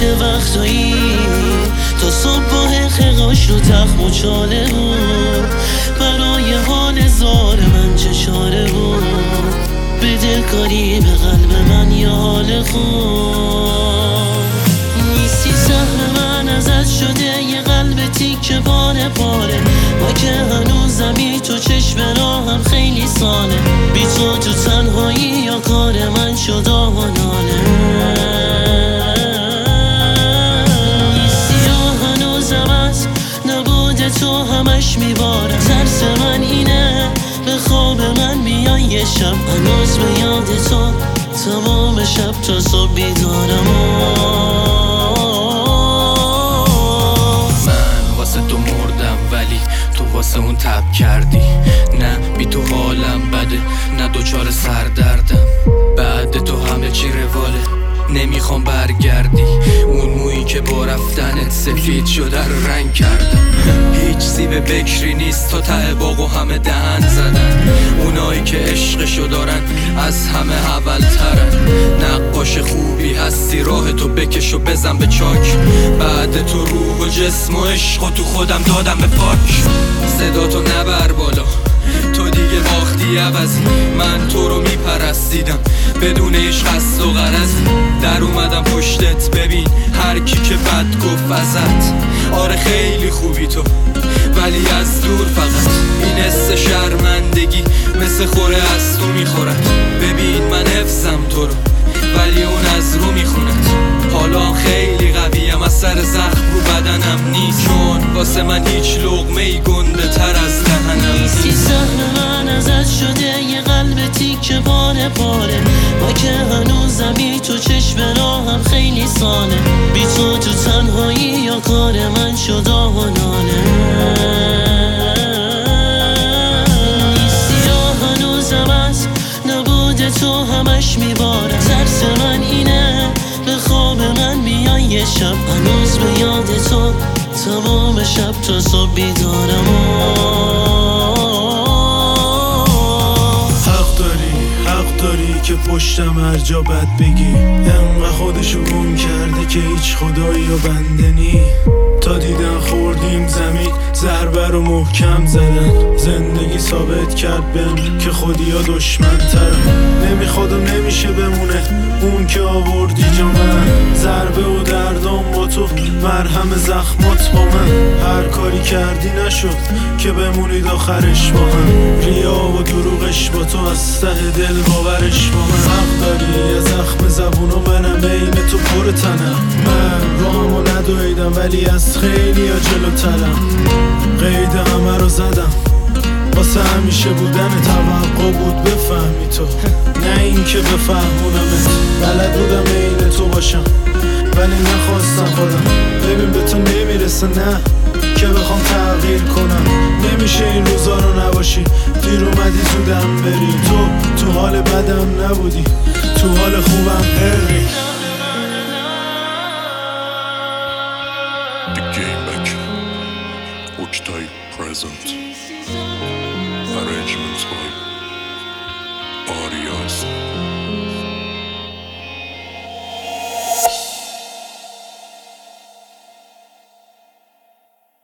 چه وقتایی تا صبح خیقاش رو تخم و چاله بود، برای حال زار من چه چاره بود، به دلکاری به قلب من یه حال خوب نیستی. سهم من ازت شده یه قلب تیکه پاره پاره، ما که هنوزمی تو چشم راهم خیلی ساله، بی تو تنهایی یا کار من شد آه و ناله. نیستی یا هنوزم از نبود تو همش میبارم، ترس من اینه به خواب من میای یه شب، هنوز به یاد تو تمام شب تا صبح بیدارم. من واسه تو مردم ولی تو واسه اون تب کردی، نه بی تو حالم بده نه دوچار سردردم، بعد تو همه چی رواله نمیخوام برگردی، اون مویی که با رفتنت سفید شده رو رنگ کردم. هیچ سیب بکری نیست تا ته باغو همه دهن زدن، اونایی که عشقشو دارن از همه اول ترن. نقاش خوبی هستی راه تو بکش و بزن به چاک، بعد تو روح و جسم و عشق و تو خودم دادم به پاک. صدا تو نبر بالا تو دیگه باختی عوضی، من تو رو میپرستیدم بدون عشق قصد و غرضی، در اومدم پشتت ببین هر کی که بد گفت ازت. آره خیلی خوبی تو ولی از دور فقط، این حس شرمندگی مثل خوره از تو میخورد. ببین من حفظم تو رو ولی اون از رو میخوند، حالا خیلی قویم از سر زخم رو بدنم نیست، چون واسه من هیچ لقمه ای گنده تر از دهنم نیستی. سهم من ازت شده یه قلب تیکه پاره پاره، ما که هنوزمی تو چشم راهم خیلی ساله، بی تو تنهایی یا کار من شد آه و ناله. نیستی یا هنوزم از نبود تو همش میبارم، ترس من اینه به خواب من میای یه شب، هنوز به یاد تو تمام شب تا صبح بیدارم. حق داری که پشتم هر جا بد بگی، انقدر خودشو گم کرده که هیچ خدایی و بنده نی. تا دیدن خوردیم زمین ضربه رو محکم زدن، زندگی ثابت کرد بهم که خودی ها دشمن ترن. نمیخواد و نمیشه بمونه اون که آوردی جا من، ضربه و دردم با تو مرهم زخمات با من، هر کاری کردی نشد که بمونید آخرش با هم، ریا و دروغش با تو از ته دل باورش با من. حق داری از زخم زبون و منم عین تو پر تنم، من رامو ندویدم ولی از خیلی ها جلوترم، قید همه رو زدم واسه همیشه بودن توقع بود بفهمی تو، نه این که بفهمونمت. بلد بودم عین تو باشم ولی نخواستم خودم، ببین به تو نمیرسه نه که بخوام تغییر کنم، نمیشه این روزا رو نباشی دیر اومدی زودم بری، تو حال بدم نبودی تو حال خوبم هری. The Game Back Oktay present.